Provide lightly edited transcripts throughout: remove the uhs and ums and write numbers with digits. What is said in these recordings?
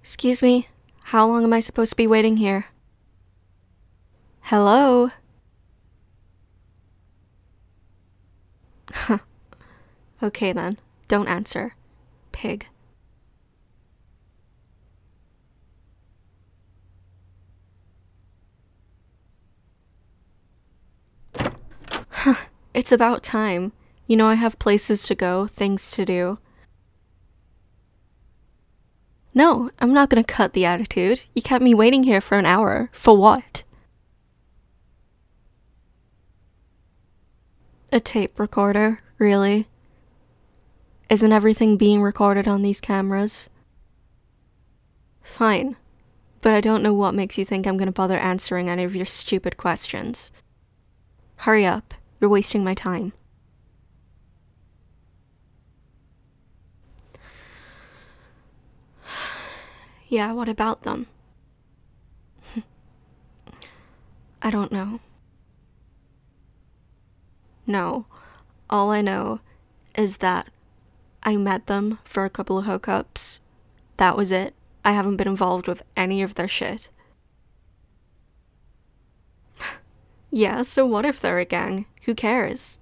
Excuse me, how long am I supposed to be waiting here? Hello? Okay then, don't answer. Pig. It's about time. You know I have places to go, things to do. No, I'm not gonna cut the attitude. You kept me waiting here for an hour. For what? A tape recorder, really? Isn't everything being recorded on these cameras? Fine, but I don't know what makes you think I'm gonna bother answering any of your stupid questions. Hurry up, you're wasting my time. Yeah, what about them? I don't know. No, all I know is that I met them for a couple of hookups. That was it. I haven't been involved with any of their shit. Yeah, so what if they're a gang? Who cares?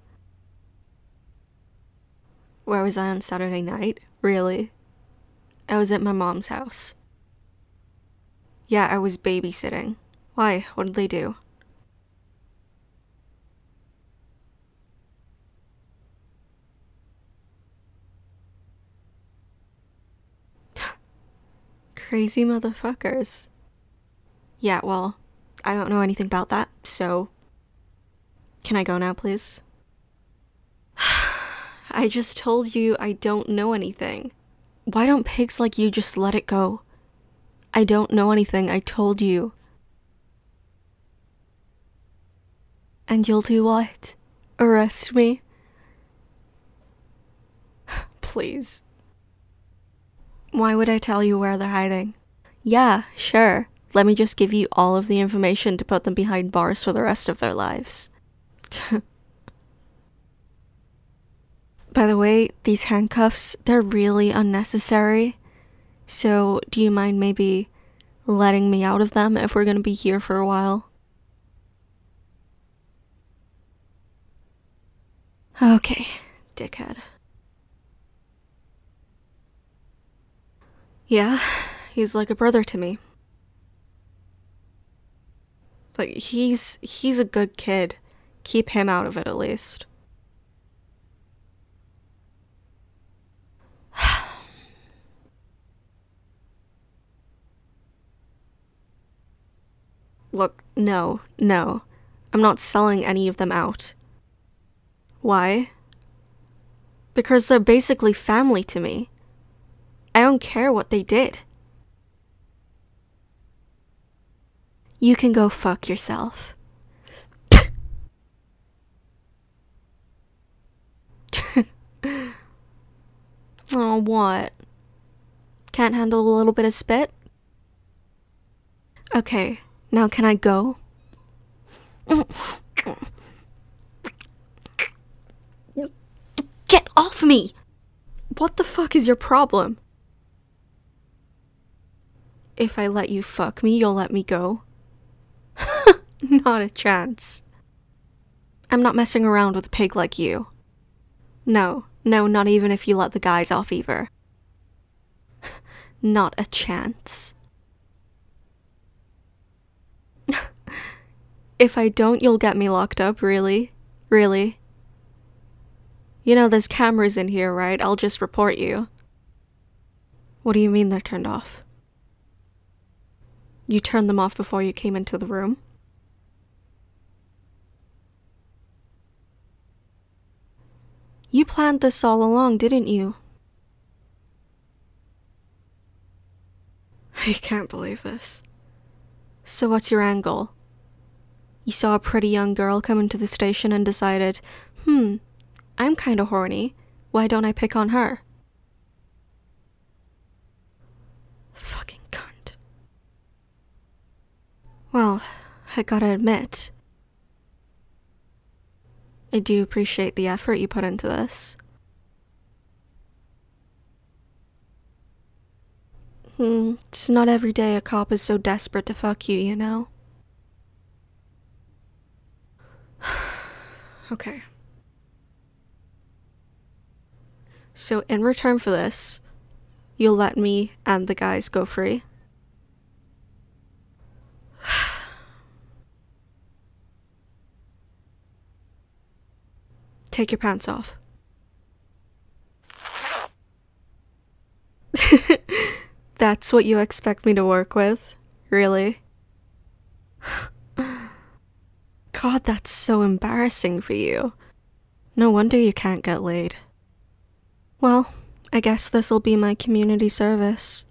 Where was I on Saturday night? Really? I was at my mom's house. Yeah, I was babysitting. Why? What did they do? Crazy motherfuckers. Yeah, well, I don't know anything about that, so... Can I go now, please? I just told you I don't know anything. Why don't pigs like you just let it go? I don't know anything, I told you. And you'll do what? Arrest me? Please. Why would I tell you where they're hiding? Yeah, sure. Let me just give you all of the information to put them behind bars for the rest of their lives. By the way, these handcuffs, they're really unnecessary. So, do you mind maybe letting me out of them if we're gonna be here for a while? Okay, dickhead. Yeah, he's like a brother to me. Like, he's a good kid. Keep him out of it at least. Look, no. I'm not selling any of them out. Why? Because they're basically family to me. I don't care what they did. You can go fuck yourself. Oh, what? Can't handle a little bit of spit? Okay, now can I go? Get off me! What the fuck is your problem? If I let you fuck me, you'll let me go? Not a chance. I'm not messing around with a pig like you. No, not even if you let the guys off either. Not a chance. If I don't, you'll get me locked up, really? Really? You know there's cameras in here, right? I'll just report you. What do you mean they're turned off? You turned them off before you came into the room? You planned this all along, didn't you? I can't believe this. So what's your angle? You saw a pretty young girl come into the station and decided, I'm kinda horny. Why don't I pick on her? Fucking cunt. Well, I gotta admit, I do appreciate the effort you put into this. It's not every day a cop is so desperate to fuck you, you know? Okay. So in return for this, you'll let me and the guys go free? Take your pants off. That's what you expect me to work with? Really? God, that's so embarrassing for you. No wonder you can't get laid. Well, I guess this'll be my community service.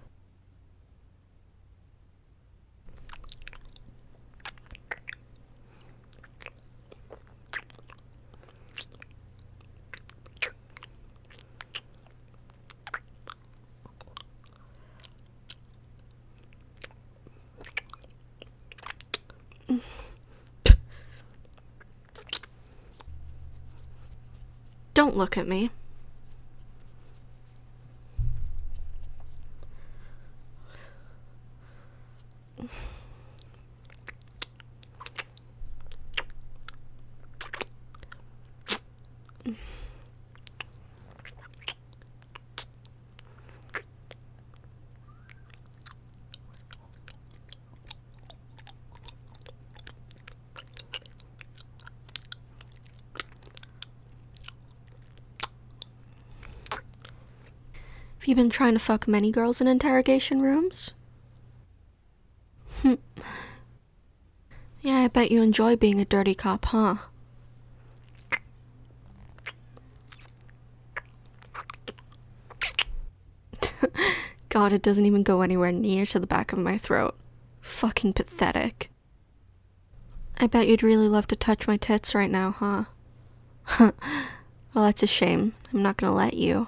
Don't look at me. Have you been trying to fuck many girls in interrogation rooms? Yeah, I bet you enjoy being a dirty cop, huh? God, it doesn't even go anywhere near to the back of my throat. Fucking pathetic. I bet you'd really love to touch my tits right now, huh? Well, that's a shame. I'm not gonna let you.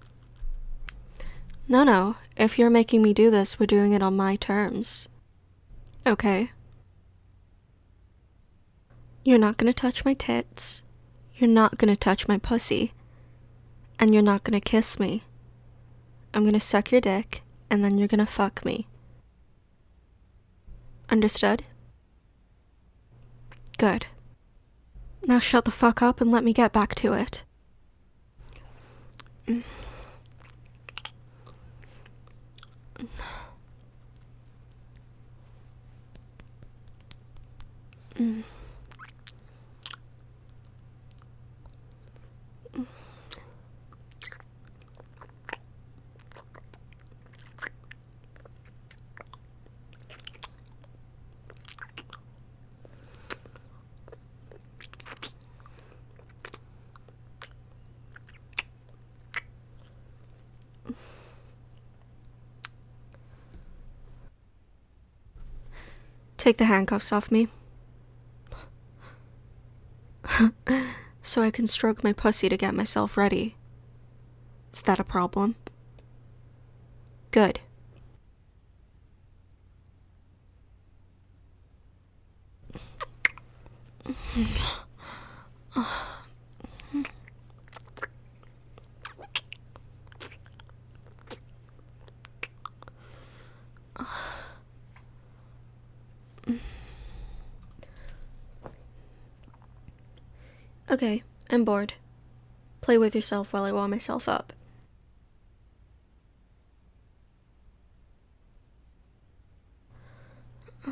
No, if you're making me do this, we're doing it on my terms. Okay. You're not gonna touch my tits. You're not gonna touch my pussy. And you're not gonna kiss me. I'm gonna suck your dick, and then you're gonna fuck me. Understood? Good. Now shut the fuck up and let me get back to it. Take the handcuffs off me. So I can stroke my pussy to get myself ready. Is that a problem? Good. Okay, I'm bored. Play with yourself while I warm myself up. That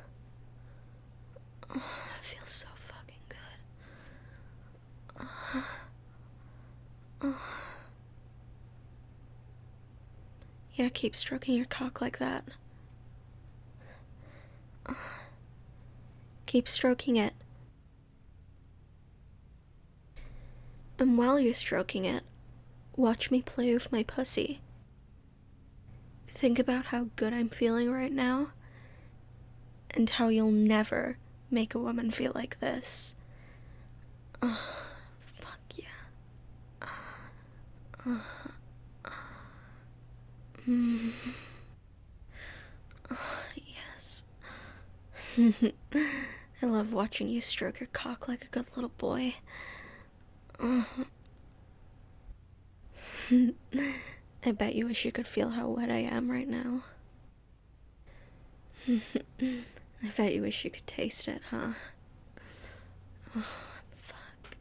feels so fucking good. Yeah, keep stroking your cock like that. Keep stroking it. And while you're stroking it, watch me play with my pussy. Think about how good I'm feeling right now, and how you'll never make a woman feel like this. Fuck yeah. Yes. I love watching you stroke your cock like a good little boy. I bet you wish you could feel how wet I am right now. I bet you wish you could taste it, huh? Oh, fuck.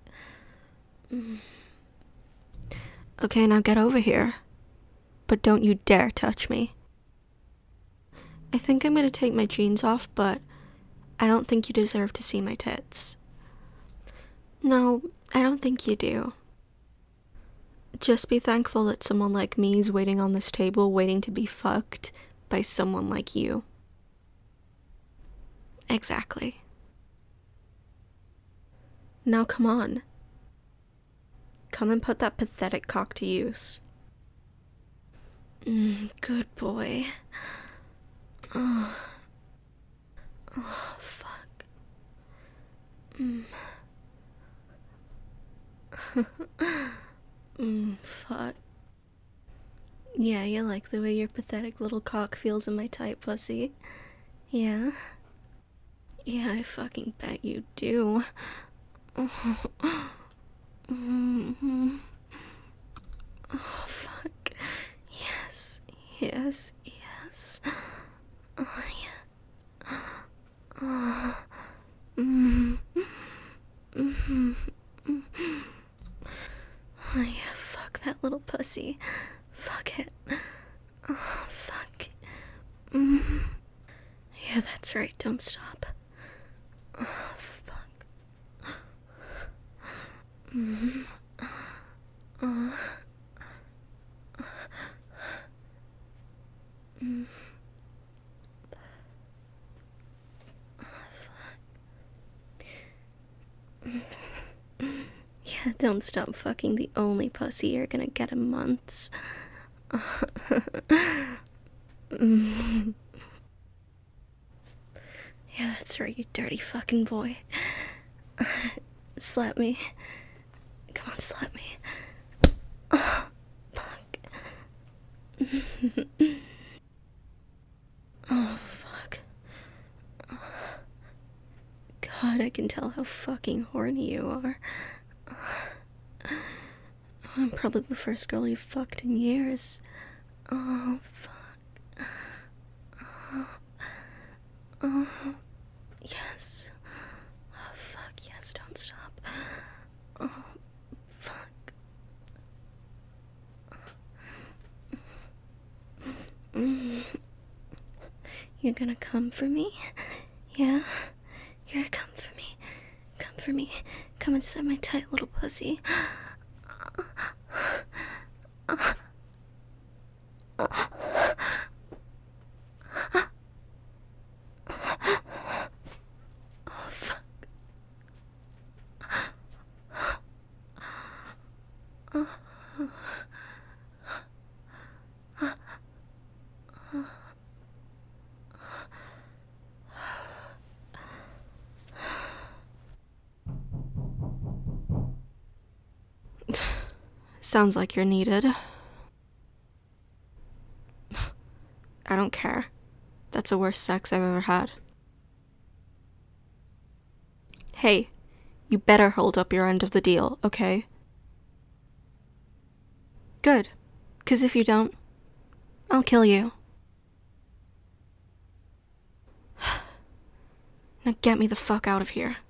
Okay, now get over here. But don't you dare touch me. I think I'm gonna take my jeans off, but I don't think you deserve to see my tits. No, I don't think you do. Just be thankful that someone like me is waiting on this table, waiting to be fucked by someone like you. Exactly. Now come on. Come and put that pathetic cock to use. Good boy. Oh, fuck. Fuck. Yeah, you like the way your pathetic little cock feels in my tight pussy? Yeah? Yeah, I fucking bet you do. Oh, fuck. Yes, yes, yes. Oh, yeah. Oh, oh, yeah, fuck that little pussy. Fuck it. Oh, fuck. Yeah, that's right, don't stop. Oh, fuck. Yeah, don't stop fucking the only pussy you're gonna get in months. Yeah, that's right, you dirty fucking boy. Slap me. Come on, slap me. Oh, fuck. Oh, fuck. God, I can tell how fucking horny you are. I'm probably the first girl you fucked in years. Oh, fuck. Oh, yes. Oh, fuck, yes, don't stop. Oh, fuck. You're gonna come for me? Yeah? You're gonna come for me. Come for me. Come inside my tight little pussy. Sounds like you're needed. I don't care. That's the worst sex I've ever had. Hey, you better hold up your end of the deal, okay? Good, 'cause if you don't, I'll kill you. Now get me the fuck out of here.